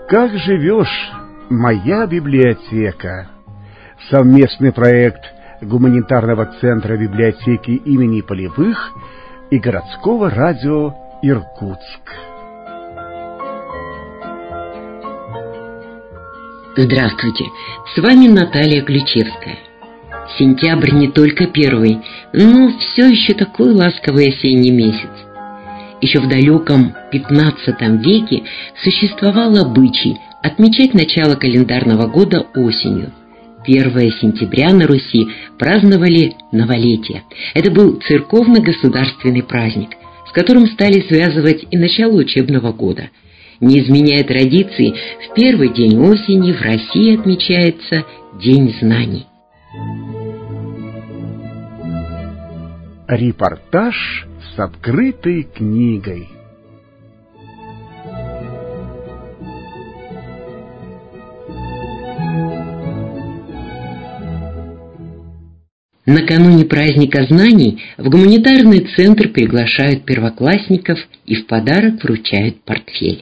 Как живешь, моя библиотека? Совместный проект гуманитарного центра библиотеки имени Полевых и городского радио Иркутск. Здравствуйте, с вами Наталья Ключевская. Сентябрь не только первый, но все еще такой ласковый осенний месяц. Еще в далеком XV веке существовал обычай отмечать начало календарного года осенью. 1 сентября на Руси праздновали новолетие. Это был церковно-государственный праздник, с которым стали связывать и начало учебного года. Не изменяя традиции, в первый день осени в России отмечается День знаний. Репортаж с открытой книгой. Накануне праздника знаний в гуманитарный центр приглашают первоклассников и в подарок вручают портфель.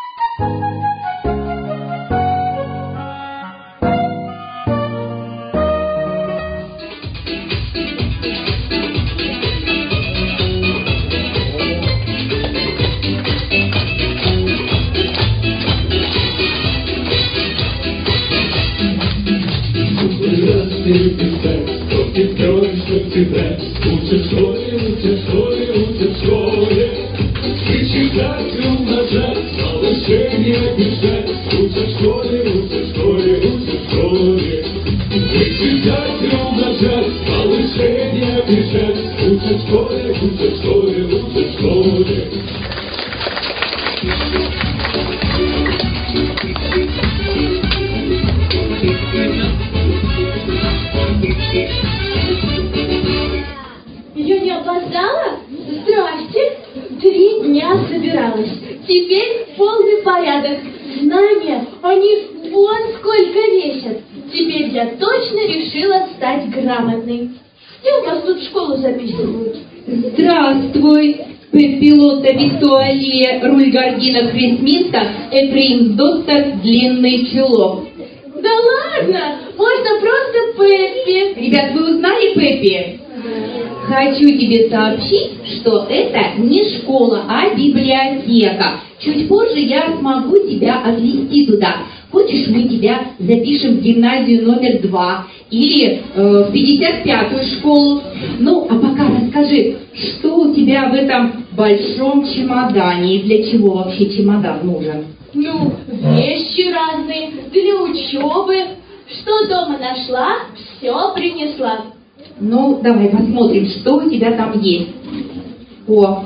Я не опоздала? Здрасте. 3 дня собиралась. Теперь полный порядок. Знания, они вон сколько весят. Теперь я точно решила стать грамотной. Где у вас тут в школу записывают? Здравствуй, пилота Витуалия Рульгардина Хрисминска, Эфраим Достер Длинный Чулок. Да ладно, можно просто Пеппи. Ребят, вы узнали Пеппи? Хочу тебе сообщить, что это не школа, а библиотека. Чуть позже я смогу тебя отвезти туда. Хочешь, мы тебя запишем в гимназию номер 2 или в 55-ю школу. Ну, а пока расскажи, что у тебя в этом большом чемодане и для чего вообще чемодан нужен? Ну, вещи разные, для учебы. Что дома нашла, все принесла. Ну, давай посмотрим, что у тебя там есть. О,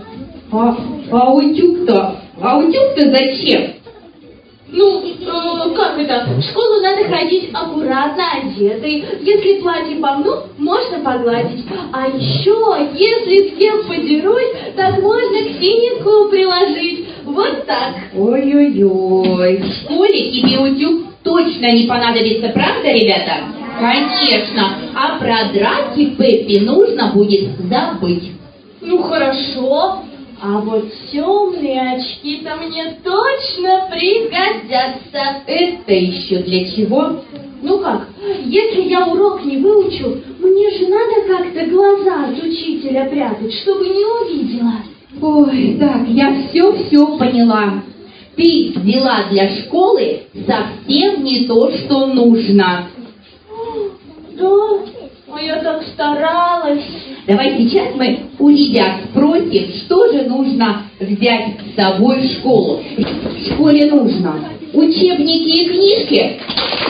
а утюг-то зачем? Ну, как это? В школу надо ходить аккуратно одетой. Если платье помну, можно погладить. А еще, если с кем подерусь, так можно к синяку приложить. Вот так. Ой-ой-ой. В школе тебе утюг точно не понадобится, правда, ребята? Конечно. А про драки Пеппи нужно будет забыть. Ну, хорошо. А вот темные очки-то мне точно пригодятся. Это еще для чего? Ну как, если я урок не выучу, мне же надо как-то глаза от учителя прятать, чтобы не увидела. Ой, так, я все поняла. Ты взяла для школы совсем не то, что нужно. Да, а я так старалась. Давай сейчас мы у ребят спросим, что же нужно взять с собой в школу. В школе нужно учебники и книжки,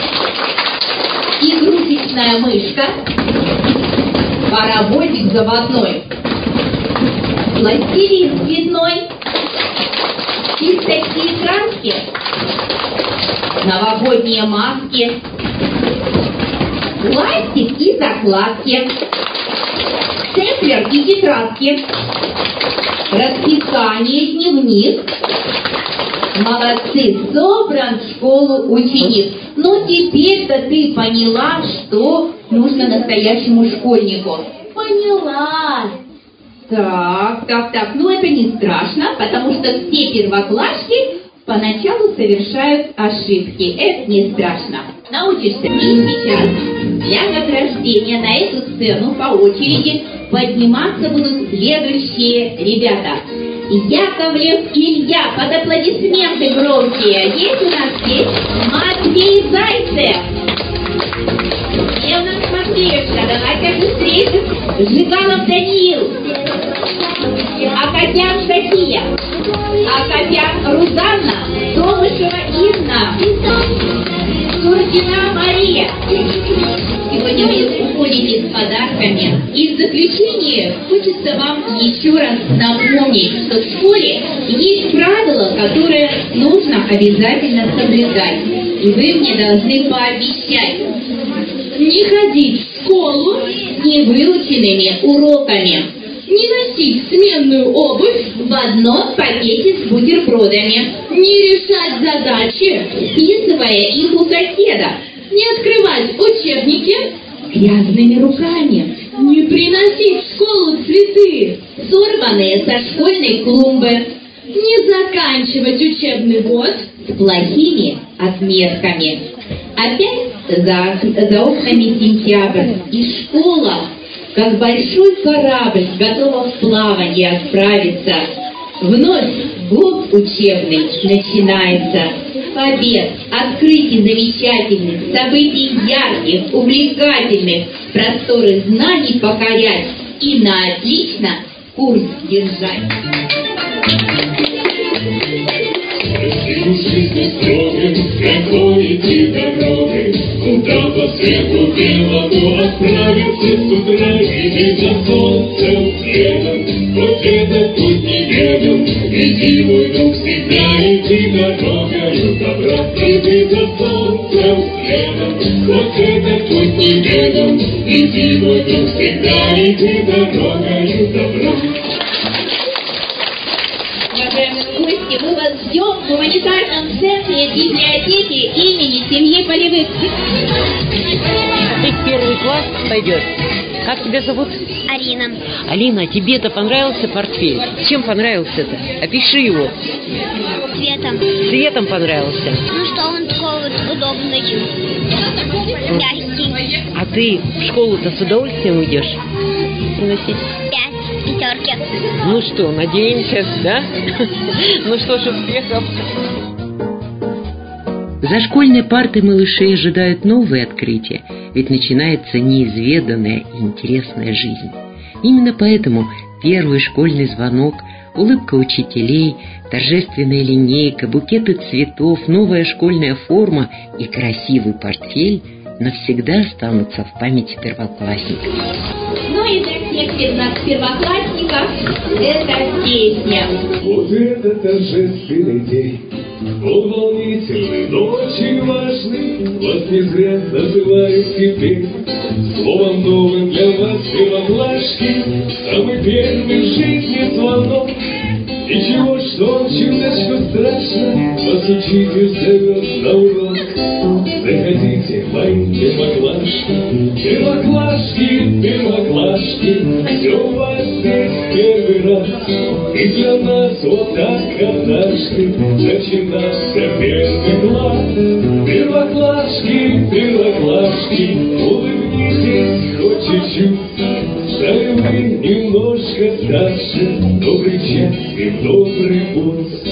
игрушечная мышка, паровозик заводной, пластилин цветной, кисточки и краски, новогодние маски, пластик и закладки, степлер и тетрадки, расписание, дневник. Молодцы, собран в школу ученик. Ну, теперь-то ты поняла, что нужно настоящему школьнику. Поняла. Так. Ну это не страшно, потому что все первоклашки поначалу совершают ошибки. Это не страшно. Научишься. И сейчас для награждения на эту сцену по очереди подниматься будут следующие ребята. Яковлев Илья, под аплодисменты громкие. Есть у нас здесь Матвей Зайцев. Где у нас Матвеюшка? Давайте быстрее. Жигалов Даниил. Акопян София. Акопян Рузанна. Домышева Инна. Сурдина Мария. Сегодня вы уходите с подарками. И в заключение хочется вам еще раз напомнить, что в школе есть правила, которые нужно обязательно соблюдать. И вы мне должны пообещать не ходить в школу с невыученными уроками, не носить сменную обувь в одном пакете с бутербродами, не решать задачи, списывая их у соседа, не открывать учебники грязными руками, не приносить в школу цветы, сорванные со школьной клумбы, не заканчивать учебный год с плохими отметками. Опять за окнами сентябрь, и школа, как большой корабль, готова в плавание отправиться. Вновь год учебный начинается. Побед, открытий замечательных, событий ярких, увлекательных, просторы знаний покорять и на отлично курс держать. Жизнь строгим, какой идти дорогой, куда по свету белому отправиться с утра, иди за солнцем следом, хоть этот путь неведом, веди мой дух всегда, иди дорогою добра, иди за солнцем следом, хоть этот путь неведом, веди мой дух всегда, иди дорогою добра. Уважаемые гости, мы вас ждем в гуманитарном центре библиотеки имени семьи Полевых. Ты в первый класс пойдешь. Как тебя зовут? Алина. Алина, тебе-то понравился портфель? Чем понравился-то? Опиши его. Цветом. Цветом понравился. Ну что, он такой вот удобный. Мягкий. А ты в школу-то с удовольствием идешь? Приносить? 5 пятерки. Ну что, надеемся, да? Ну что ж, успехов. За школьной партой малышей ожидают новые открытия, ведь начинается неизведанная и интересная жизнь. Именно поэтому первый школьный звонок, улыбка учителей, торжественная линейка, букеты цветов, новая школьная форма и красивый портфель навсегда останутся в памяти первоклассников. Ну и для всех первоклассников эта песня. Вот это торжественный день, он волнительный, но очень важный. Вас не зря называют теперь словом новым для вас, первоклашки. Самый первый в жизни звонок. Ничего, что он чудо страшно, вас учитель зовет на урок. Заходите, мои первоклашки, первоклашки, первоклашки, все у вас здесь первый раз. И для нас вот так однажды начинался первый класс. Первоклашки, первоклашки, улыбнитесь хоть чуть-чуть. Стали вы немножко старше, добрый час и в добрый путь.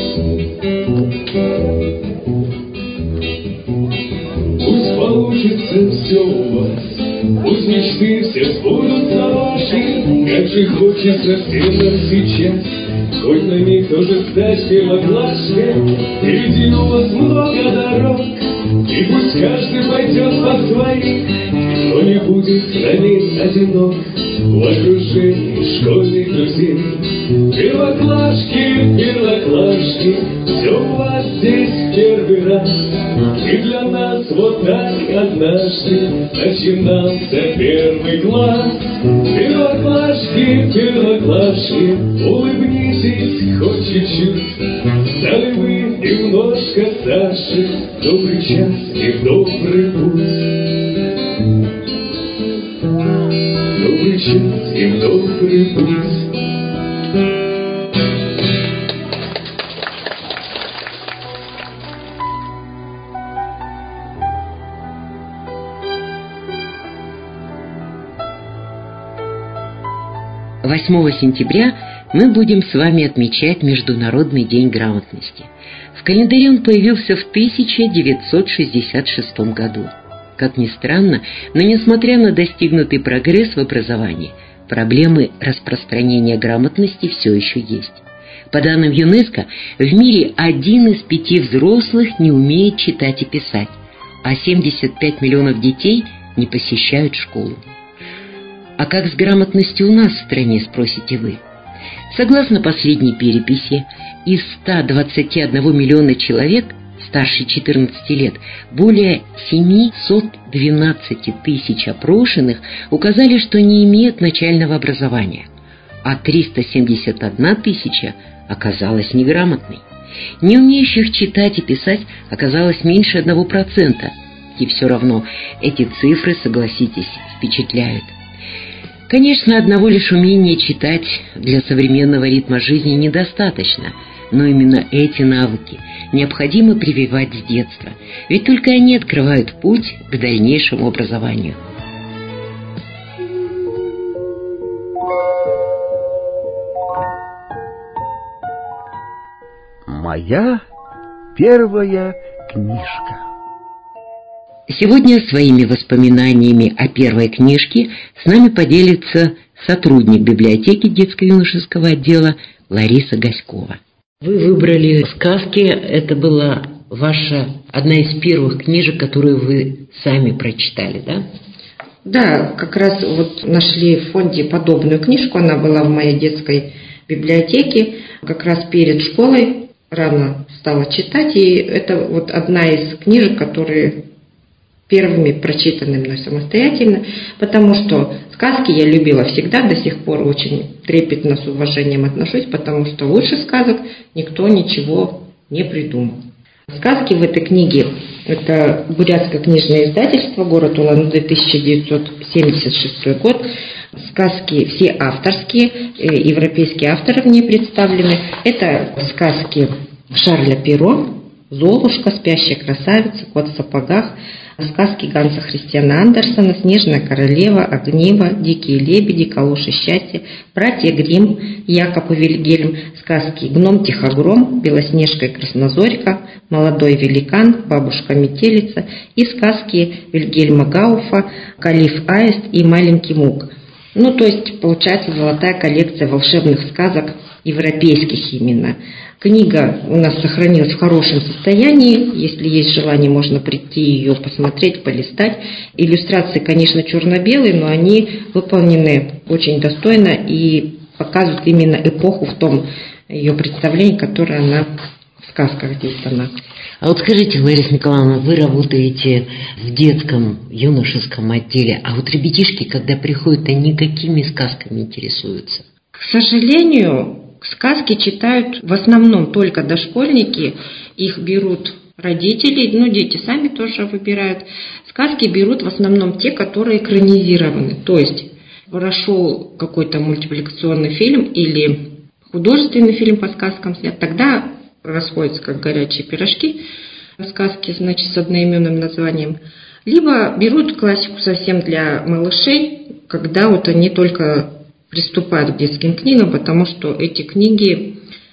Пусть получится все у вас, пусть мечты все сбудутся ваши. Как же хочется всем нам сейчас хоть на миг тоже стать первоклашкой. Впереди у вас много дорог, и пусть каждый пойдет по своим, но не будет на ней одинок в окружении школьных друзей. Первоклашки, первоклашки, все у вас здесь первый раз. И для нас вот так однажды начинался первый класс. Первоклашки, первоклашки, улыбнитесь хоть чуть-чуть. Стали вы немножко старше, добрый час и добрый путь. Добрый час и добрый путь. 8 сентября мы будем с вами отмечать Международный день грамотности. В календаре он появился в 1966 году. Как ни странно, но несмотря на достигнутый прогресс в образовании, проблемы распространения грамотности все еще есть. По данным ЮНЕСКО, в мире 1 из 5 взрослых не умеет читать и писать, а 75 миллионов детей не посещают школу. А как с грамотностью у нас в стране, спросите вы? Согласно последней переписи, из 121 миллиона человек старше 14 лет, более 712 тысяч опрошенных указали, что не имеют начального образования, а 371 тысяча оказалась неграмотной. Не умеющих читать и писать оказалось меньше 1%. И все равно эти цифры, согласитесь, впечатляют. Конечно, одного лишь умения читать для современного ритма жизни недостаточно, но именно эти навыки необходимо прививать с детства, ведь только они открывают путь к дальнейшему образованию. Моя первая книжка. Сегодня своими воспоминаниями о первой книжке с нами поделится сотрудник библиотеки детско-юношеского отдела Лариса Гаськова. Вы выбрали сказки, это была ваша одна из первых книжек, которую вы сами прочитали, да? Да, как раз вот нашли в фонде подобную книжку, она была в моей детской библиотеке, как раз перед школой рано стала читать, и это вот одна из книжек, которые первыми прочитаны мной самостоятельно, потому что сказки я любила всегда, до сих пор очень трепетно, с уважением отношусь, потому что лучше сказок никто ничего не придумал. Сказки в этой книге – это бурятское книжное издательство, город Улан-Удэ, 1976 год. Сказки все авторские, европейские авторы в ней представлены. Это сказки Шарля Перро, «Золушка», «Спящая красавица», «Кот в сапогах», сказки Ганса Христиана Андерсена, «Снежная королева», «Огниво», «Дикие лебеди», «Калоши счастья», «Братья Гримм», Якоб и Вильгельм, сказки «Гном Тихогром», «Белоснежка и Краснозорька», «Молодой великан», «Бабушка метелица» и сказки Вильгельма Гауфа «Калиф Аист» и «Маленький Мук». Ну, то есть, получается, золотая коллекция волшебных сказок, европейских именно. Книга у нас сохранилась в хорошем состоянии. Если есть желание, можно прийти ее посмотреть, полистать. Иллюстрации, конечно, черно-белые, но они выполнены очень достойно и показывают именно эпоху в том ее представлении, которое она в сказках здесь дана. А вот скажите, Лариса Николаевна, вы работаете в детском, юношеском отделе, а вот ребятишки, когда приходят, они какими сказками интересуются? К сожалению, сказки читают в основном только дошкольники, их берут родители, ну, дети сами тоже выбирают. Сказки берут в основном те, которые экранизированы, то есть прошел какой-то мультипликационный фильм или художественный фильм по сказкам снят, тогда расходятся как горячие пирожки, сказки, значит, с одноименным названием. Либо берут классику совсем для малышей, когда вот они только приступают к детским книгам, потому что эти книги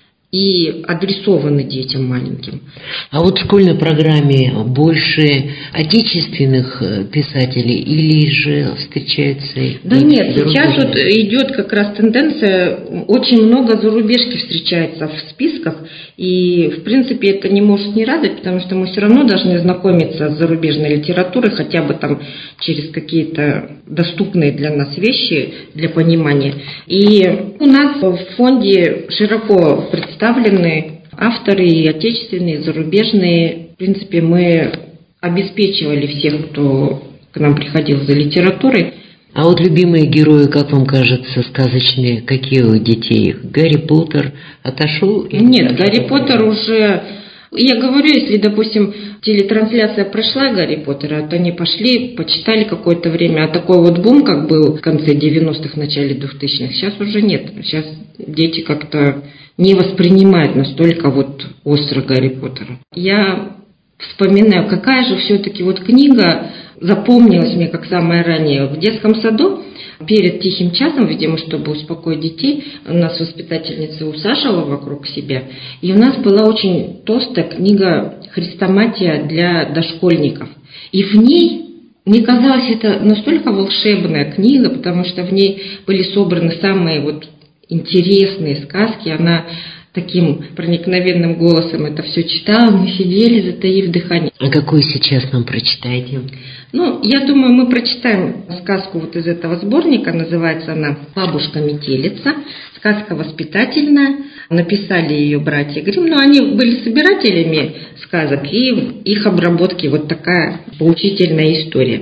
и адресованы детям маленьким. А вот в школьной программе больше отечественных писателей или же встречаются? Да нет, сейчас вот идет как раз тенденция, очень много зарубежки встречается в списках, и в принципе это не может не радовать, потому что мы все равно должны знакомиться с зарубежной литературой, хотя бы там через какие-то доступные для нас вещи, для понимания. И у нас в фонде широко представлены авторы и отечественные, и зарубежные. В принципе, мы обеспечивали всех, кто к нам приходил за литературой. А вот любимые герои, как вам кажется, сказочные, какие у детей? Гарри Поттер отошел? Нет, Гарри Поттер уже... Я говорю, если, допустим, телетрансляция прошла Гарри Поттера, то они пошли, почитали какое-то время, а такой вот бум, как был в конце 90-х, начале 2000-х, сейчас уже нет. Сейчас дети как-то не воспринимают настолько вот остро Гарри Поттера. Я вспоминаю, какая же все-таки вот книга запомнилось мне как самое раннее. В детском саду перед тихим часом, видимо, чтобы успокоить детей, у нас воспитательница усаживала вокруг себя, и у нас была очень толстая книга «Хрестоматия» для дошкольников. И в ней, мне казалось, это настолько волшебная книга, потому что в ней были собраны самые интересные сказки. Она таким проникновенным голосом это все читала, мы сидели, затаив дыхание. А какую сейчас нам прочитаете? Я думаю, мы прочитаем сказку из этого сборника, называется она «Бабушка-метелица», сказка воспитательная, написали ее братья Гримм, но они были собирателями сказок, и в их обработке такая поучительная история.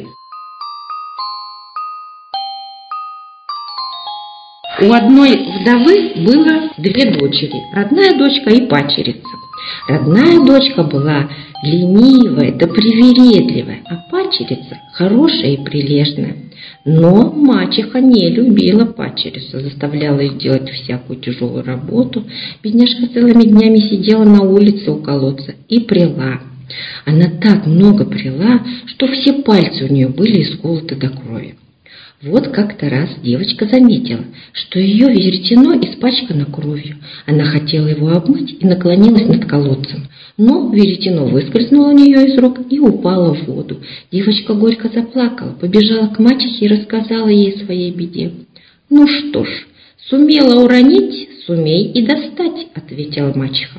У одной вдовы было 2 дочери, родная дочка и падчерица. Родная дочка была ленивая да привередливая, а падчерица хорошая и прилежная. Но мачеха не любила падчерицу, заставляла ее делать всякую тяжелую работу. Бедняжка целыми днями сидела на улице у колодца и пряла. Она так много пряла, что все пальцы у нее были исколоты до крови. Вот как-то раз девочка заметила, что ее веретено испачкано кровью. Она хотела его обмыть и наклонилась над колодцем. Но веретено выскользнуло у нее из рук и упало в воду. Девочка горько заплакала, побежала к мачехе и рассказала ей о своей беде. «Ну что ж, сумела уронить, сумей и достать», — ответила мачеха.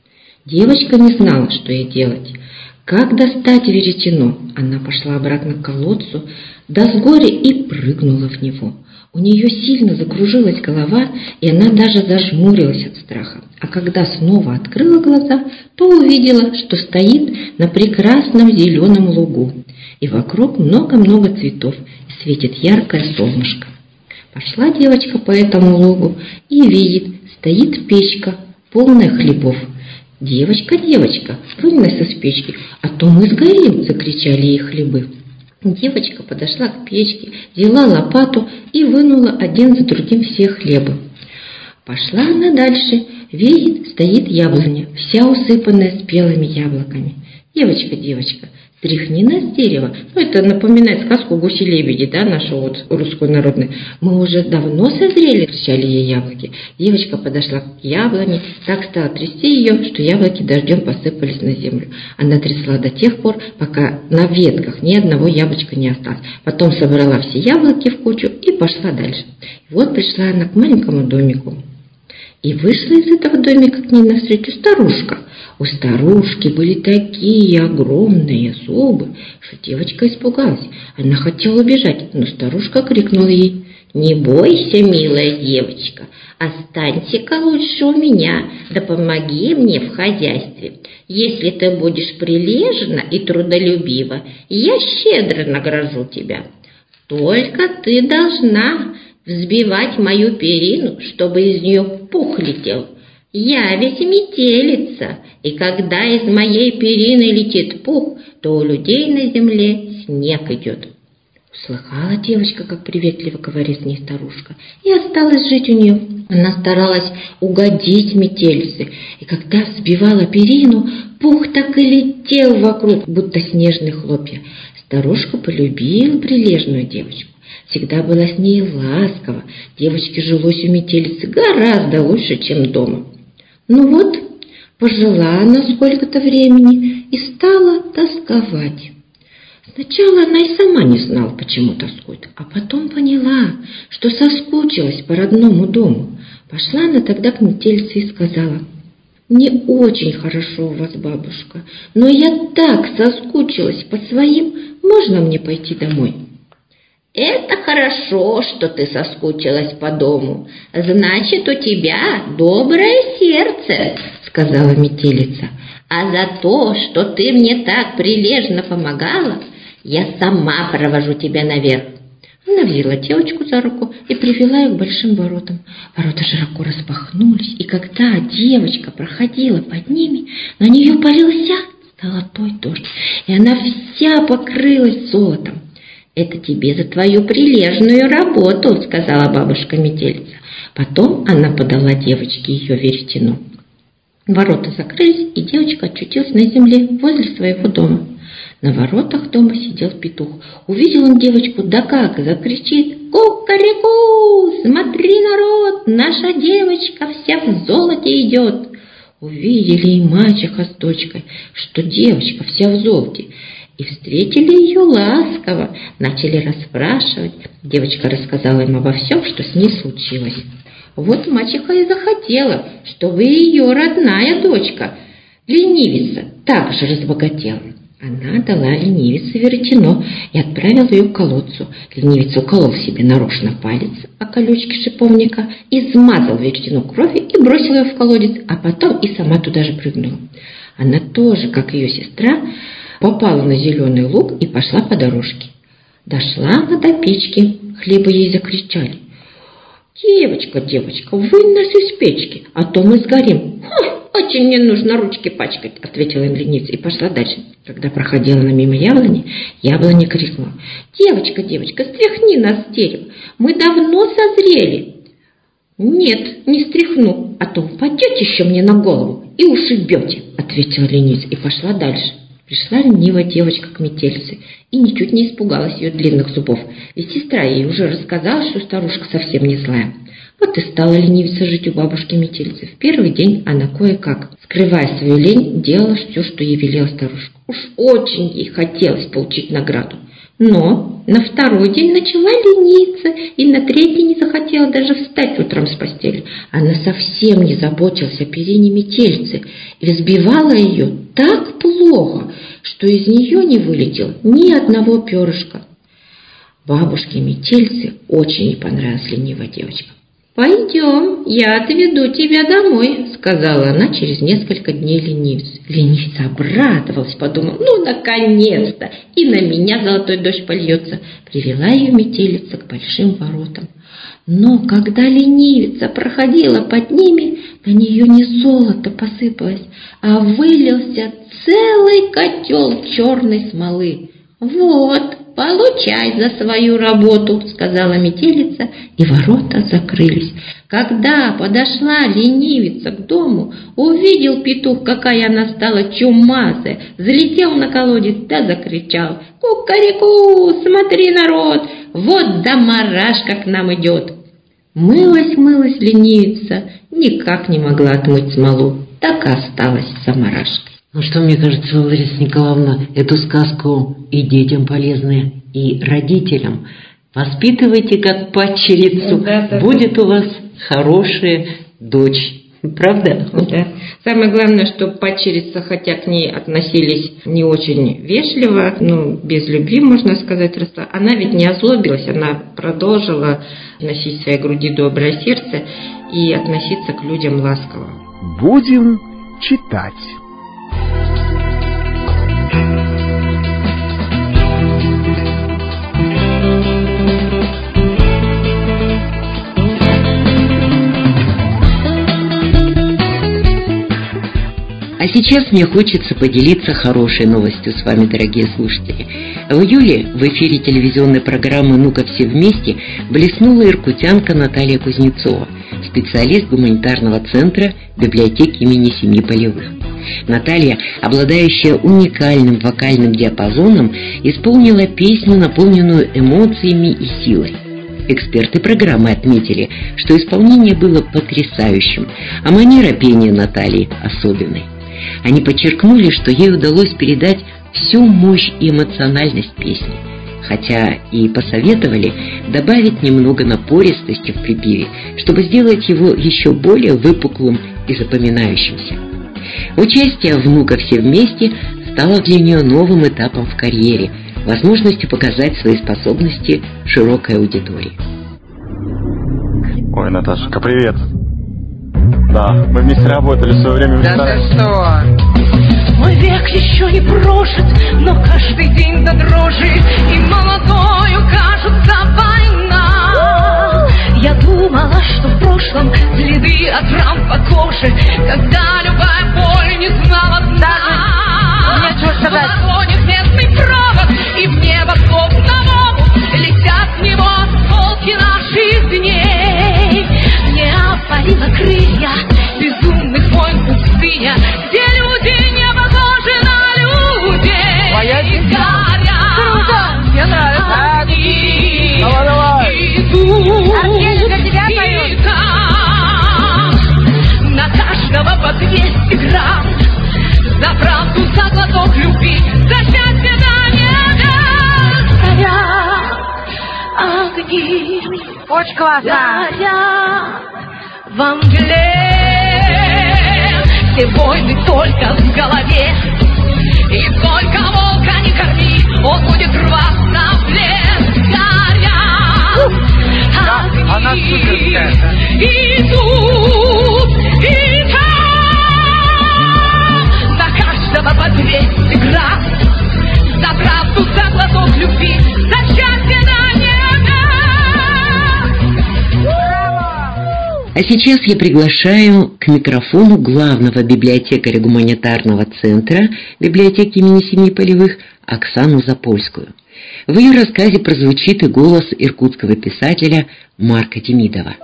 Девочка не знала, что ей делать. Как достать веретено? Она пошла обратно к колодцу, да с горя и прыгнула в него. У нее сильно закружилась голова, и она даже зажмурилась от страха. А когда снова открыла глаза, то увидела, что стоит на прекрасном зеленом лугу, и вокруг много-много цветов, и светит яркое солнышко. Пошла девочка по этому лугу и видит, стоит печка, полная хлебов. «Девочка, девочка, вынь нас из печки, а то мы сгорим!» – закричали ей хлебы. Девочка подошла к печке, взяла лопату и вынула один за другим все хлебы. Пошла она дальше, видит, стоит яблоня, вся усыпанная спелыми яблоками. «Девочка, девочка, стряхни нас с дерева». Это напоминает сказку «Гуси-лебеди», нашу русскую народную. «Мы уже давно созрели», – кричали ей яблоки. Девочка подошла к яблоне, так стала трясти ее, что яблоки дождем посыпались на землю. Она трясла до тех пор, пока на ветках ни одного яблочка не осталось. Потом собрала все яблоки в кучу и пошла дальше. И вот пришла она к маленькому домику. И вышла из этого домика к ней навстречу старушка. У старушки были такие огромные зубы, что девочка испугалась. Она хотела убежать, но старушка крикнула ей: «Не бойся, милая девочка, останься-ка лучше у меня, да помоги мне в хозяйстве. Если ты будешь прилежна и трудолюбива, я щедро награжу тебя. Только ты должна взбивать мою перину, чтобы из нее пух летел. Я ведь метелица, и когда из моей перины летит пух, то у людей на земле снег идет». Услыхала девочка, как приветливо говорит с ней старушка, и осталась жить у нее. Она старалась угодить метелице, и когда взбивала перину, пух так и летел вокруг, будто снежные хлопья. Старушка полюбила прилежную девочку, всегда была с ней ласкова. Девочке жилось у метелицы гораздо лучше, чем дома. Пожила она сколько-то времени и стала тосковать. Сначала она и сама не знала, почему тоскует, а потом поняла, что соскучилась по родному дому. Пошла она тогда к метелице и сказала: «Мне очень хорошо у вас, бабушка, но я так соскучилась по своим, можно мне пойти домой?» «Это хорошо, что ты соскучилась по дому. Значит, у тебя доброе сердце», — сказала метелица. «А за то, что ты мне так прилежно помогала, я сама провожу тебя наверх». Она взяла девочку за руку и привела ее к большим воротам. Ворота широко распахнулись, и когда девочка проходила под ними, на нее полился золотой дождь, и она вся покрылась золотом. «Это тебе за твою прилежную работу», — сказала бабушка-метелица. Потом она подала девочке ее веретено. Ворота закрылись, и девочка очутилась на земле возле своего дома. На воротах дома сидел петух. Увидел он девочку, да как закричит: «Ку-ка-ре-ку! Смотри, народ, наша девочка вся в золоте идет!» Увидели и мачеха с дочкой, что девочка вся в золоте, и встретили ее ласково, начали расспрашивать. Девочка рассказала им обо всем, что с ней случилось. Вот мачеха и захотела, чтобы ее родная дочка, ленивица, также разбогатела. Она дала ленивице веретено и отправила ее к колодцу. Ленивица уколол себе нарочно палец о колючки шиповника, измазал веретено кровью и бросил ее в колодец, а потом и сама туда же прыгнула. Она тоже, как ее сестра, попала на зеленый луг и пошла по дорожке. Дошла она до печки, хлеба ей закричали: «Девочка, девочка, вынь нас из печки, а то мы сгорим». «Очень не нужно ручки пачкать», — ответила им леница и пошла дальше. Когда проходила она мимо яблони, яблоня крикнула: «Девочка, девочка, стряхни нас с дерева, мы давно созрели». «Нет, не стряхну, а то упадете еще мне на голову и ушибете», — ответила леница и пошла дальше. Пришла ленивая девочка к метелице и ничуть не испугалась ее длинных зубов, ведь сестра ей уже рассказала, что старушка совсем не злая. Вот и стала ленивица жить у бабушки метелицы. В первый день она кое-как, скрывая свою лень, делала все, что ей велела старушка. Уж очень ей хотелось получить награду. Но на второй день начала лениться, и на третий не захотела даже встать утром с постели. Она совсем не заботилась о перине метелицы и взбивала ее так плохо, что из нее не вылетело ни одного перышка. Бабушке метельце очень не понравилась ленивая девочка. «Пойдем, я отведу тебя домой», — сказала она через несколько дней ленивице. Ленивица обрадовалась, подумала: «Ну, наконец-то! И на меня золотой дождь польется». Привела ее метелица к большим воротам. Но когда ленивица проходила под ними, на нее не золото посыпалось, а вылился целый котел черной смолы. «Вот, получай за свою работу», — сказала метелица, и ворота закрылись. Когда подошла ленивица к дому, увидел петух, какая она стала чумазая, залетел на колодец да закричал: «Ку-ка-ре-ку! Смотри, народ, вот домарашка к нам идет!» Мылась ленивица, никак не могла отмыть смолу, так и осталась замарашкой. Ну что, мне кажется, Лариса Николаевна, эту сказку и детям полезная, и родителям. Воспитывайте как падчерицу, да. Будет у вас хорошая дочь. Правда? Да. Самое главное, чтобы падчерица, хотя к ней относились не очень вежливо, без любви, можно сказать, росла. Она ведь не озлобилась, она продолжила носить в своей груди доброе сердце и относиться к людям ласково. Будем читать. А сейчас мне хочется поделиться хорошей новостью с вами, дорогие слушатели. В июле в эфире телевизионной программы «Ну-ка все вместе» блеснула иркутянка Наталья Кузнецова, специалист гуманитарного центра библиотеки имени семьи Полевых. Наталья, обладающая уникальным вокальным диапазоном, исполнила песню, наполненную эмоциями и силой. Эксперты программы отметили, что исполнение было потрясающим, а манера пения Натальи особенной. Они подчеркнули, что ей удалось передать всю мощь и эмоциональность песни, хотя и посоветовали добавить немного напористости в припеве, чтобы сделать его еще более выпуклым и запоминающимся. Участие «Внука все вместе» стало для нее новым этапом в карьере, возможностью показать свои способности широкой аудитории. Ой, Наташка, привет. Да, мы вместе работали в свое время в ресторане. Да ты что? Мой век еще не прожит, но каждый день до дрожи, и молодою кажется война. Я думала, что в прошлом следы от ран по коже, когда любая боль не знала дна. В ладонях местный провод, и в небо словно в летят с него осколки наших дней. Мне опалило крылья безумных войн пустыня, где люди не похожи на людей. Очень классно. Во мгле все войны только в голове. И только волка не корми, он будет рваться в лес. Горят огни, и тут, и там. За каждого по 200 грамм. За правду, за глоток любви, за счастье на небе. А сейчас я приглашаю к микрофону главного библиотекаря гуманитарного центра библиотеки имени семьи Полевых Оксану Запольскую. В ее рассказе прозвучит и голос иркутского писателя Марка Демидова.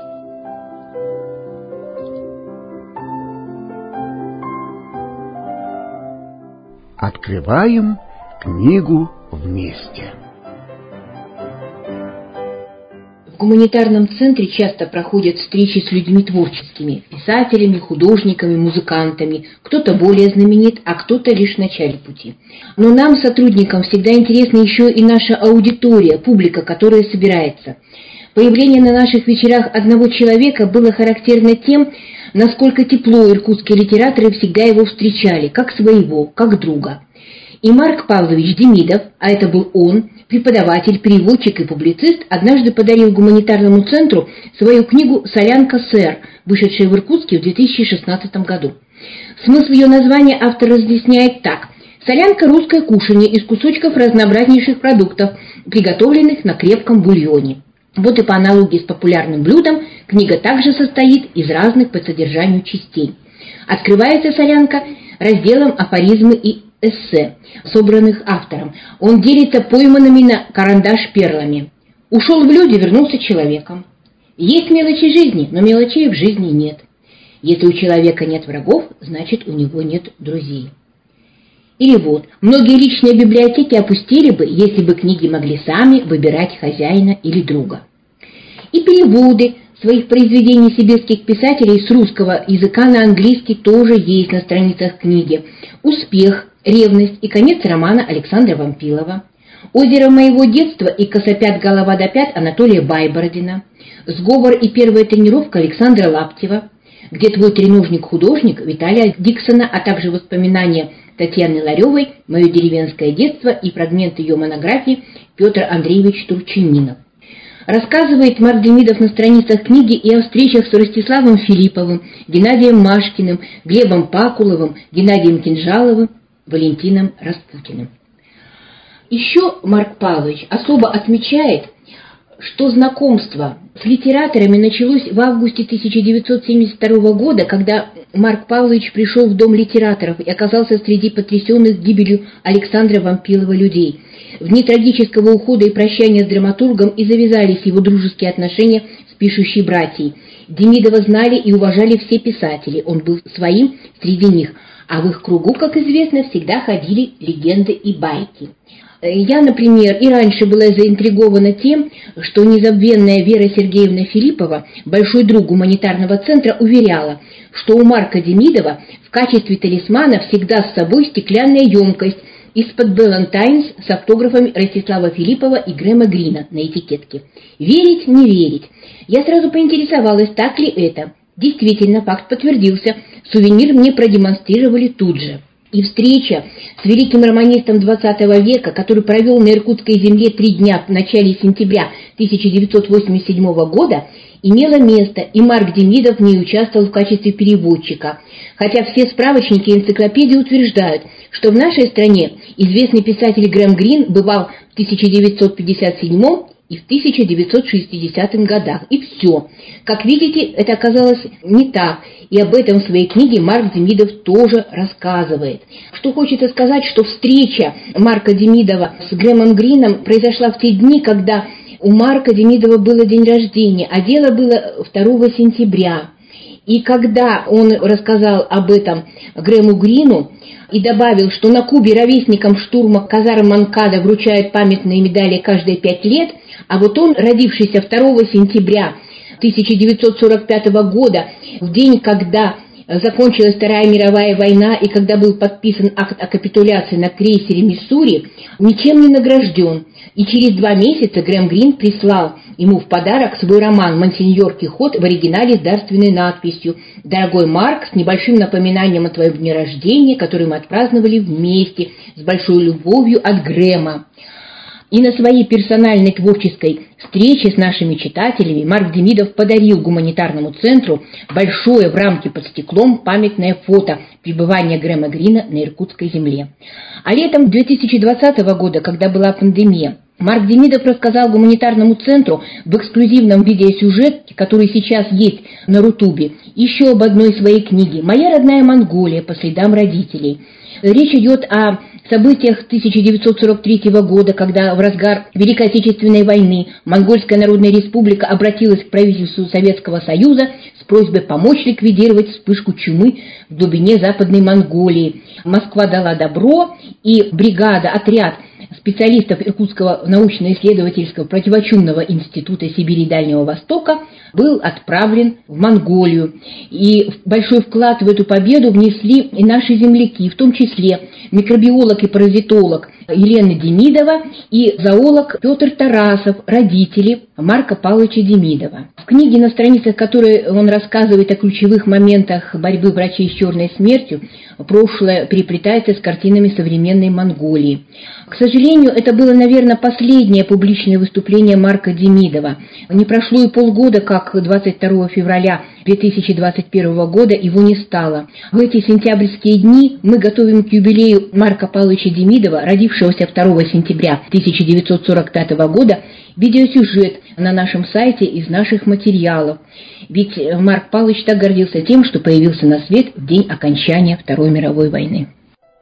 Открываем книгу вместе. В гуманитарном центре часто проходят встречи с людьми творческими, писателями, художниками, музыкантами. Кто-то более знаменит, а кто-то лишь в начале пути. Но нам, сотрудникам, всегда интересна еще и наша аудитория, публика, которая собирается. Появление на наших вечерах одного человека было характерно тем, насколько тепло иркутские литераторы всегда его встречали, как своего, как друга. И Марк Павлович Демидов, а это был он, преподаватель, переводчик и публицист, однажды подарил гуманитарному центру свою книгу «Солянка, сэр», вышедшая в Иркутске в 2016 году. Смысл ее названия автор разъясняет так. Солянка – русское кушанье из кусочков разнообразнейших продуктов, приготовленных на крепком бульоне. Вот и по аналогии с популярным блюдом, книга также состоит из разных по содержанию частей. Открывается солянка разделом афоризмы и эссе, собранных автором. Он делится пойманными на карандаш перлами. Ушел в люди, вернулся человеком. Есть мелочи жизни, но мелочей в жизни нет. Если у человека нет врагов, значит у него нет друзей. Или вот, многие личные библиотеки опустели бы, если бы книги могли сами выбирать хозяина или друга. И переводы своих произведений сибирских писателей с русского языка на английский тоже есть на страницах книги. «Успех», «Ревность» и конец романа Александра Вампилова. «Озеро моего детства» и «Косопят голова до пят» Анатолия Байбородина. «Сговор» и «Первая тренировка» Александра Лаптева. «Где твой треножник-художник» Виталия Диксона, а также воспоминания Татьяны Ларевой «Мое деревенское детство» и фрагменты ее монографии Петр Андреевич Турчининов. Рассказывает Марк Демидов на страницах книги и о встречах с Ростиславом Филипповым, Геннадием Машкиным, Глебом Пакуловым, Геннадием Кинжаловым, Валентином Распутиным. Еще Марк Павлович особо отмечает, что знакомство с литераторами началось в августе 1972 года, когда Марк Павлович пришел в Дом литераторов и оказался среди потрясенных гибелью Александра Вампилова людей. В дни трагического ухода и прощания с драматургом и завязались его дружеские отношения с пишущей братьей. Демидова знали и уважали все писатели, он был своим среди них, а в их кругу, как известно, всегда ходили легенды и байки. Я, например, и раньше была заинтригована тем, что незабвенная Вера Сергеевна Филиппова, большой друг гуманитарного центра, уверяла, что у Марка Демидова в качестве талисмана всегда с собой стеклянная емкость из-под Балантайнс с автографами Ростислава Филиппова и Грэма Грина на этикетке. Верить, не верить. Я сразу поинтересовалась, так ли это. Действительно, факт подтвердился. Сувенир мне продемонстрировали тут же. И встреча с великим романистом XX века, который провел на иркутской земле 3 дня в начале сентября 1987 года, имела место, и Марк Демидов в ней участвовал в качестве переводчика. Хотя все справочники и энциклопедии утверждают, что в нашей стране известный писатель Грэм Грин бывал в 1957 и в 1960 годах. И все. Как видите, это оказалось не так. И об этом в своей книге Марк Демидов тоже рассказывает. Что хочется сказать, что встреча Марка Демидова с Грэмом Грином произошла в те дни, когда у Марка Демидова был день рождения, а дело было 2 сентября. И когда он рассказал об этом Грэму Грину и добавил, что на Кубе ровесникам штурма казарм Монкада вручают памятные медали каждые 5 лет, а вот он, родившийся 2 сентября 1945 года, в день, когда закончилась Вторая мировая война, и когда был подписан акт о капитуляции на крейсере «Миссури», ничем не награжден. И через 2 месяца Грэм Грин прислал ему в подарок свой роман «Монсеньор Кихот» в оригинале с дарственной надписью: «Дорогой Марк, с небольшим напоминанием о твоем дне рождения, который мы отпраздновали вместе, с большой любовью от Грэма». И на своей персональной творческой встрече с нашими читателями Марк Демидов подарил гуманитарному центру большое в рамке под стеклом памятное фото пребывания Грэма Грина на иркутской земле. А летом 2020 года, когда была пандемия, Марк Демидов рассказал гуманитарному центру в эксклюзивном видеосюжете, который сейчас есть на Рутубе, еще об одной своей книге «Моя родная Монголия. По следам родителей». Речь идет о событиях 1943 года, когда в разгар Великой Отечественной войны Монгольская Народная Республика обратилась к правительству Советского Союза с просьбой помочь ликвидировать вспышку чумы в глубине Западной Монголии. Москва дала добро, и бригада, отряд специалистов Иркутского научно-исследовательского противочумного института Сибири и Дальнего Востока был отправлен в Монголию. И большой вклад в эту победу внесли и наши земляки, в том числе микробиолог и паразитолог Елена Демидова и зоолог Петр Тарасов, родители Марка Павловича Демидова. В книге, на страницах которой он рассказывает о ключевых моментах борьбы врачей с черной смертью, прошлое переплетается с картинами современной Монголии. К сожалению, это было, наверное, последнее публичное выступление Марка Демидова. Не прошло и полгода, как 22 февраля 2021 года его не стало. В эти сентябрьские дни мы готовим к юбилею Марка Павловича Демидова, родившегося 2 сентября 1945 года, видеосюжет на нашем сайте из наших материалов. Ведь Марк Павлович так гордился тем, что появился на свет в день окончания Второй мировой войны.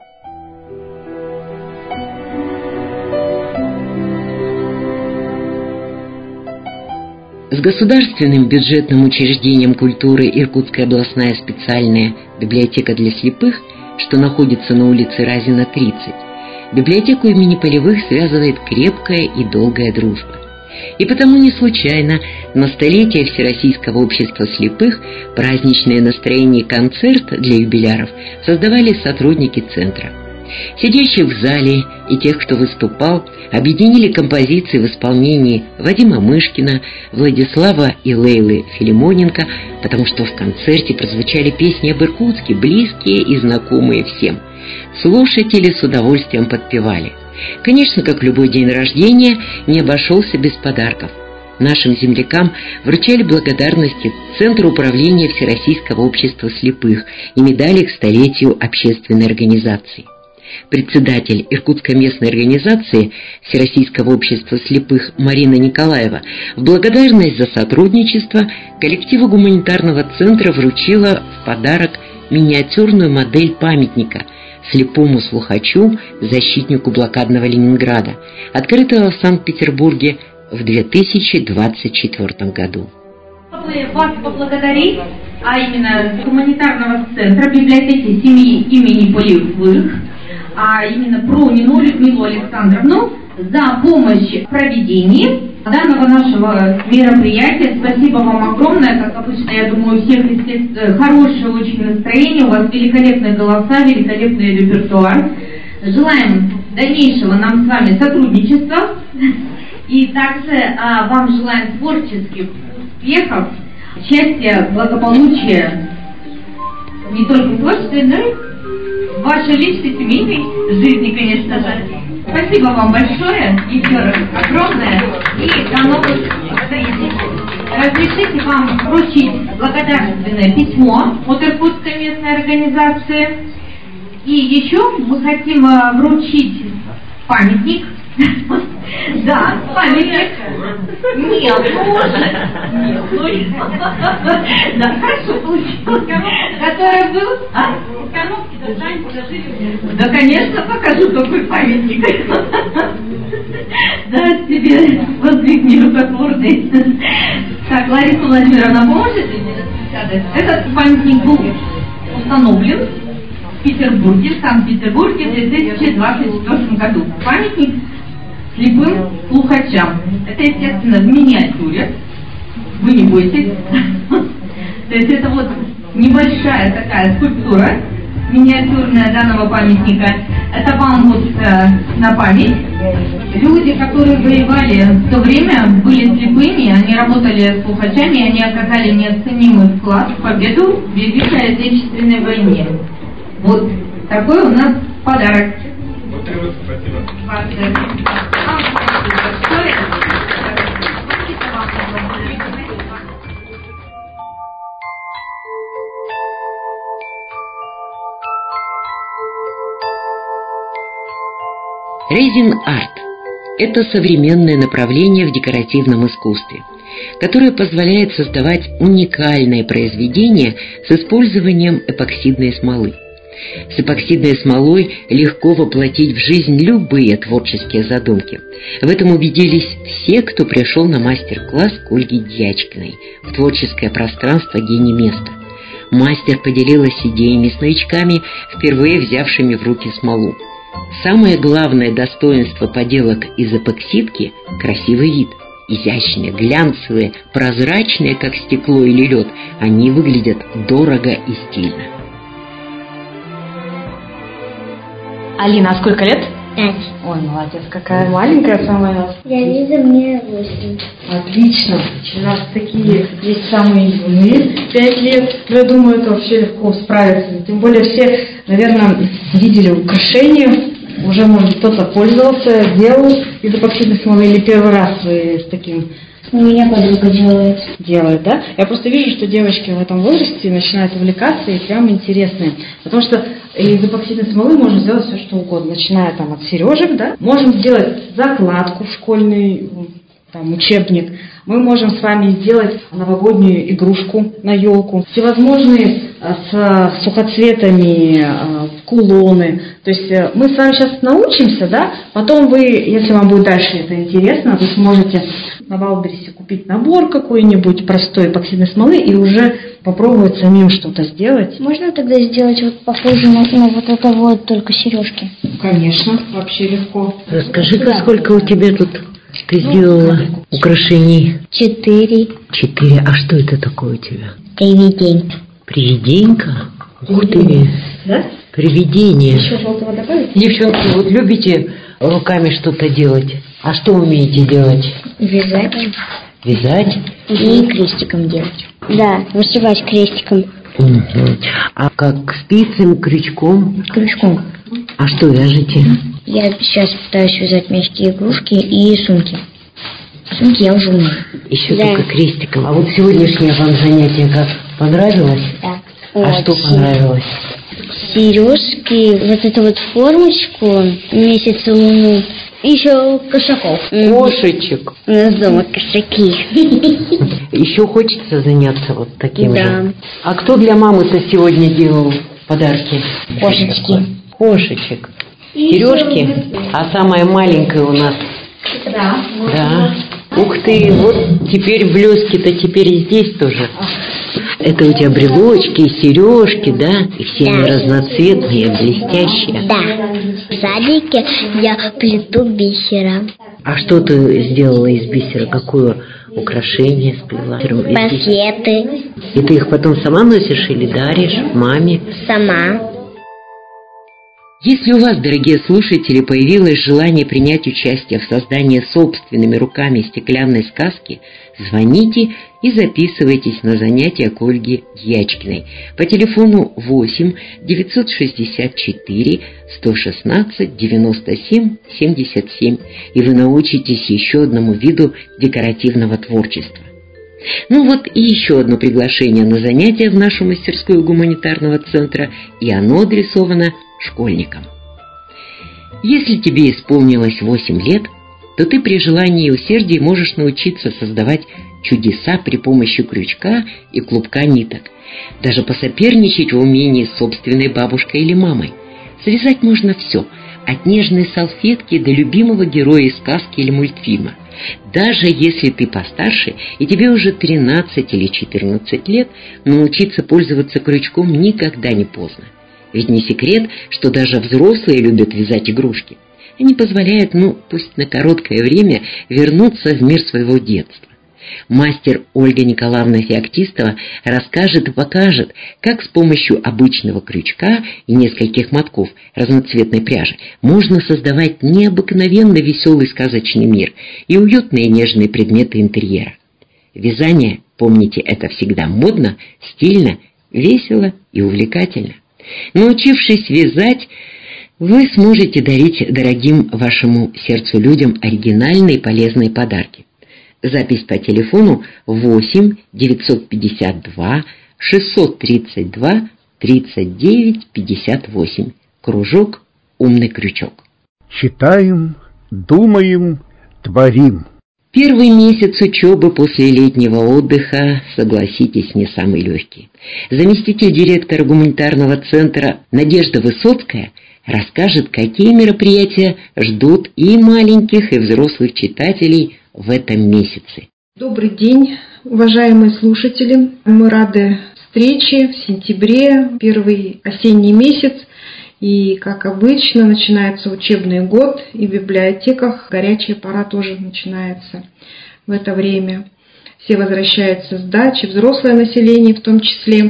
С государственным бюджетным учреждением культуры Иркутская областная специальная библиотека для слепых, что находится на улице Разина, 30, библиотеку имени Полевых связывает крепкая и долгая дружба. И потому не случайно на столетие Всероссийского общества слепых праздничное настроение и концерт для юбиляров создавали сотрудники центра. Сидящих в зале и тех, кто выступал, объединили композиции в исполнении Вадима Мышкина, Владислава и Лейлы Филимоненко, потому что в концерте прозвучали песни об Иркутске, близкие и знакомые всем. Слушатели с удовольствием подпевали. Конечно, как любой день рождения, не обошелся без подарков. Нашим землякам вручали благодарности Центру управления Всероссийского общества слепых и медали к столетию общественной организации. Председатель Иркутской местной организации Всероссийского общества слепых Марина Николаева в благодарность за сотрудничество коллективу гуманитарного центра вручила в подарок миниатюрную модель памятника слепому слухачу, защитнику блокадного Ленинграда, открытого в Санкт-Петербурге в 2024 году. Вас поблагодарить, а именно гуманитарного центра библиотеки семьи имени Полевых, а именно Пронину Людмилу Александровну за помощь в проведении данного нашего мероприятия. Спасибо вам огромное. Как обычно, я думаю, у всех хорошее очень настроение, у вас великолепные голоса, великолепный репертуар. Желаем дальнейшего нам с вами сотрудничества и также вам желаем творческих успехов, счастья, благополучия не только в творчестве, но и в вашей личной семейной жизни, конечно же. Спасибо вам большое, еще раз огромное, и до новых встреч. Разрешите вам вручить благодарственное письмо от Иркутской местной организации. И еще мы хотим вручить памятник. Да, памятник. Нет, может. Да, хорошо получилось. Который был? Да, конечно, покажу такой памятник. Да, тебе воздвигни рукотворный. Так, Лариса Владимировна, поможете мне распечатать? Этот памятник был установлен в Петербурге, в Санкт-Петербурге в 2024 году. Памятник слепым слухачам. Это, естественно, в миниатюре. Вы не бойтесь. То есть это вот небольшая такая скульптура, миниатюрная данного памятника. Это вам вот на память. Люди, которые воевали в то время, были слепыми, они работали с слухачами, они оказали неоценимый вклад в победу в Великой Отечественной войне. Вот такой у нас подарок. Рейзин-арт – это современное направление в декоративном искусстве, которое позволяет создавать уникальные произведения с использованием эпоксидной смолы. С эпоксидной смолой легко воплотить в жизнь любые творческие задумки. В этом убедились все, кто пришел на мастер-класс к Ольге Дьячкиной в творческое пространство «Гений места». Мастер поделилась идеями с новичками, впервые взявшими в руки смолу. Самое главное достоинство поделок из эпоксидки – красивый вид. Изящные, глянцевые, прозрачные, как стекло или лед, они выглядят дорого и стильно. Алина, а сколько лет? 5. Ой, молодец, какая маленькая самая. Я Лиза, мне 8. Отлично. У нас такие есть самые юные, 5 лет. Я думаю, это вообще легко справиться. Тем более все, наверное, видели украшения. Уже, может быть, кто-то пользовался, делал из эпоксидной смолы, или первый раз вы с таким... У меня подруга делает. Делает, да? Я просто вижу, что девочки в этом возрасте начинают увлекаться и прям интересные. Потому что из эпоксидной смолы можно сделать все, что угодно. Начиная там от сережек, да? Можем сделать закладку в школьный там, учебник. Мы можем с вами сделать новогоднюю игрушку на елку. Всевозможные с сухоцветами кулоны. То есть мы с вами сейчас научимся, да? Потом вы, если вам будет дальше это интересно, вы сможете на Валбересе купить набор какой-нибудь простой эпоксидной смолы и уже попробовать самим что-то сделать. Можно тогда сделать вот похоже на вот это вот, только сережки? Конечно, вообще легко. Расскажи-ка, сколько у тебя тут ты сделала украшений? 4. 4. А что это такое у тебя? Привиденька. Привиденька? Ух ты! Да? Привидение. Еще желтого добавить? Девчонки, вот любите руками что-то делать? А что умеете делать? Вязать. Вязать? И крестиком делать. Да, вышивать крестиком. Угу. А как спицами, крючком? Крючком. А что вяжете? Я сейчас пытаюсь вязать мягкие игрушки и сумки. Сумки я уже умею. Еще да. только крестиком. А вот сегодняшнее вам занятие как? Понравилось? Да. А очень. что понравилось? Сережки, вот эту вот формочку, месяц и луну. И еще кошаков. Кошечек. У нас дома кошаки. Еще хочется заняться вот таким да. же. А кто для мамы-то сегодня делал подарки? Кошечки. Кошечек. Сережки? А самая маленькая у нас? Да. Да. Ух ты, вот теперь блески-то теперь и здесь тоже. Это у тебя брелочки и сережки, да? И все они разноцветные, блестящие. Да. В садике я плету бисера. А что ты сделала из бисера? Какое украшение сплела? Пакеты. И ты их потом сама носишь или даришь маме? Сама. Если у вас, дорогие слушатели, появилось желание принять участие в создании собственными руками стеклянной сказки, звоните и записывайтесь на занятия к Ольге Дьячкиной по телефону 8 964 116 97 77, и вы научитесь еще одному виду декоративного творчества. Ну вот и еще одно приглашение на занятие в нашу мастерскую гуманитарного центра, и оно адресовано школьникам. Если тебе исполнилось 8 лет, то ты при желании и усердии можешь научиться создавать чудеса при помощи крючка и клубка ниток, даже посоперничать в умении с собственной бабушкой или мамой. Связать можно все, от нежной салфетки до любимого героя из сказки или мультфильма. Даже если ты постарше и тебе уже 13 или 14 лет, научиться пользоваться крючком никогда не поздно. Ведь не секрет, что даже взрослые любят вязать игрушки. Они позволяют, пусть на короткое время, вернуться в мир своего детства. Мастер Ольга Николаевна Феоктистова расскажет и покажет, как с помощью обычного крючка и нескольких мотков разноцветной пряжи можно создавать необыкновенно веселый сказочный мир и уютные нежные предметы интерьера. Вязание, помните, это всегда модно, стильно, весело и увлекательно. Научившись вязать, вы сможете дарить дорогим вашему сердцу людям оригинальные и полезные подарки. Запись по телефону 8 952 632 39 58. Кружок «Умный крючок». Читаем, думаем, творим. Первый месяц учебы после летнего отдыха, согласитесь, не самый легкий. Заместитель директора гуманитарного центра Надежда Высоцкая расскажет, какие мероприятия ждут и маленьких, и взрослых читателей в этом месяце. Добрый день, уважаемые слушатели. Мы рады встрече в сентябре, первый осенний месяц. И, как обычно, начинается учебный год, и в библиотеках горячая пора тоже начинается в это время. Все возвращаются с дачи, взрослое население в том числе.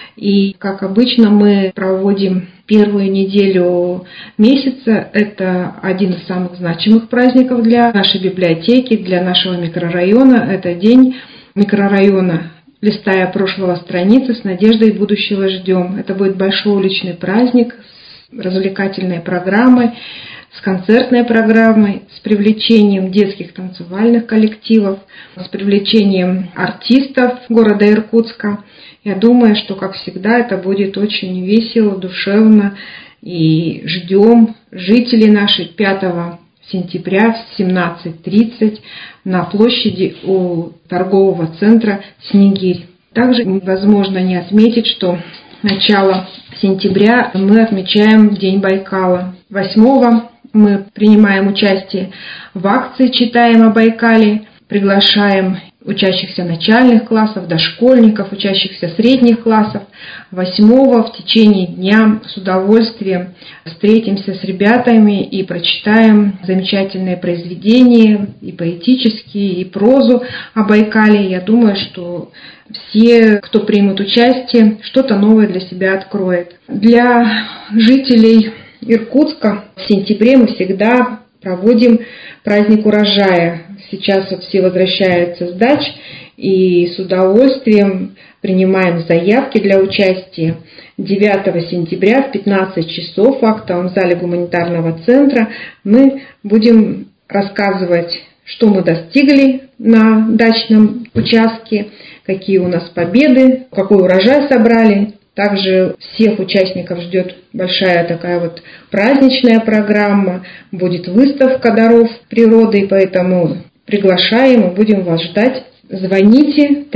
И, как обычно, мы проводим первую неделю месяца. Это один из самых значимых праздников для нашей библиотеки, для нашего микрорайона. Это день микрорайона, листая прошлого страницы, с надеждой будущего ждем. Это будет большой уличный праздник с развлекательной программой, с концертной программой, с привлечением детских танцевальных коллективов, с привлечением артистов города Иркутска. Я думаю, что, как всегда, это будет очень весело, душевно. И ждем жителей нашей 5 сентября в 17:30 на площади у торгового центра «Снегирь». Также невозможно не отметить, что начало сентября мы отмечаем День Байкала. 8-го мы принимаем участие в акции «Читаем о Байкале», приглашаем учащихся начальных классов, дошкольников, учащихся средних классов. 8-го в течение дня с удовольствием встретимся с ребятами и прочитаем замечательные произведения, и поэтические, и прозу о Байкале. Я думаю, что все, кто примут участие, что-то новое для себя откроет. Для жителей Иркутска в сентябре мы всегда проводим праздник урожая. Сейчас вот все возвращаются с дач и с удовольствием принимаем заявки для участия. 9 сентября в 15 часов в актовом зале гуманитарного центра мы будем рассказывать, что мы достигли на дачном участке, какие у нас победы, какой урожай собрали. Также всех участников ждет большая такая вот праздничная программа, будет выставка даров природы, и поэтому приглашаем и будем вас ждать. Звоните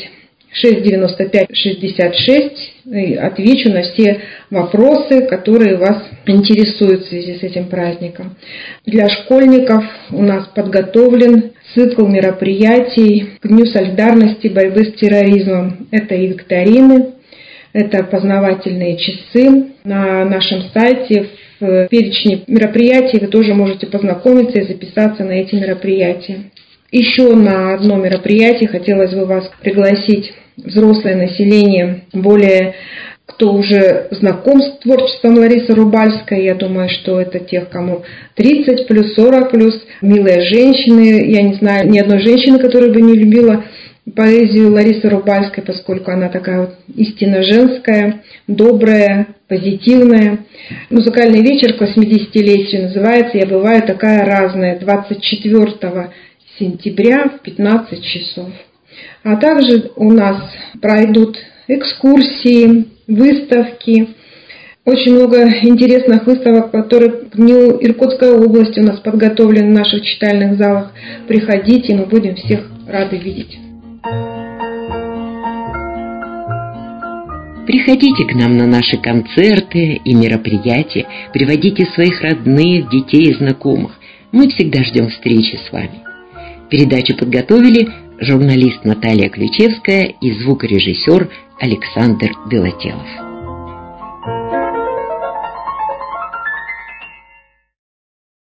36 95 66, и отвечу на все вопросы, которые вас интересуют в связи с этим праздником. Для школьников у нас подготовлен цикл мероприятий к Дню солидарности борьбы с терроризмом. Это и викторины, это познавательные часы. На нашем сайте в перечне мероприятий вы тоже можете познакомиться и записаться на эти мероприятия. Еще на одно мероприятие хотелось бы вас пригласить, взрослое население, более кто уже знаком с творчеством Ларисы Рубальской. Я думаю, что это тех, кому 30 плюс, 40 плюс, милые женщины. Я не знаю ни одной женщины, которая бы не любила поэзию Ларисы Рубальской, поскольку она такая вот истинно женская, добрая, позитивная. Музыкальный вечер к 80-летию называется «Я бываю такая разная», 24 сентября в 15 часов. А также у нас пройдут экскурсии, выставки. Очень много интересных выставок, которые к Дню Иркутской области у нас подготовлены в наших читальных залах. Приходите, мы будем всех рады видеть. Приходите к нам на наши концерты и мероприятия, приводите своих родных, детей и знакомых. Мы всегда ждем встречи с вами. Передачу подготовили журналист Наталья Ключевская и звукорежиссер Александр Белотелов.